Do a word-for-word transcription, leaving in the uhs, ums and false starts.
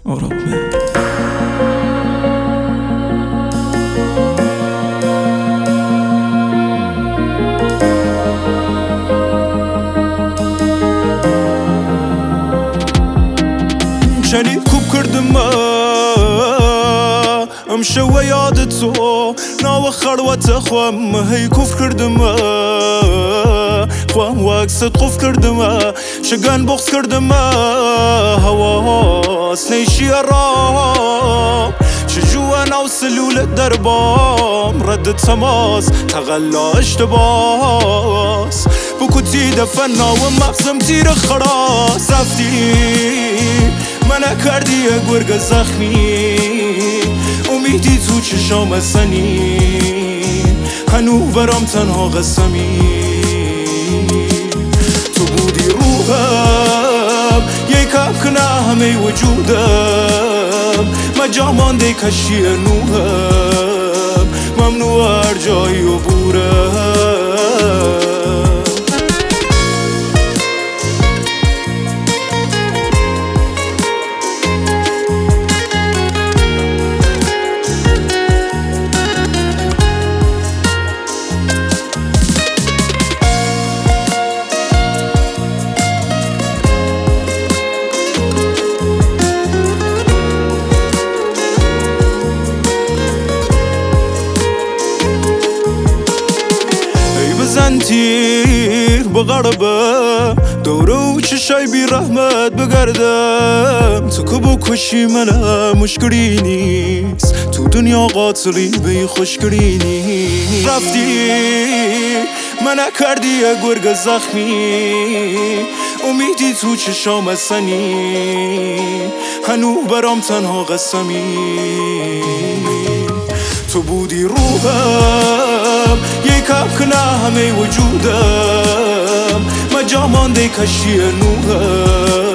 آرامه. چنی خوب کردم ام شو یادت تو ناو خلوت خوام هی کوف کردم خوام واکست خوف کردم شگان بغض کردم هواس نیشی رام چجوا ناو سلول دربام رد تماس تغلا اشتباس بکوتی دفن ناو مغزم تیر خلاص رفتی منو کردی یه گرگ زخمی امیدی تو چشام سنی هنو برام تنها قسمی تو بودی روحم یکم کنه همه وجودم مجا مانده کشی نوهم ممنوع هر جایی و بورم تیر بغربم دوره و چشای بی رحمت بگردم تو که بکشی منم مشکلی نیست تو دنیا قاتلی بی خوشگلی نیست رفتی منو کردی یه گرگ زخمی امیدی تو چشام سنی هنو برام تنها قسمی تو بودی روحم یکم کنه همه وجودم مجا مانده کشی نوهم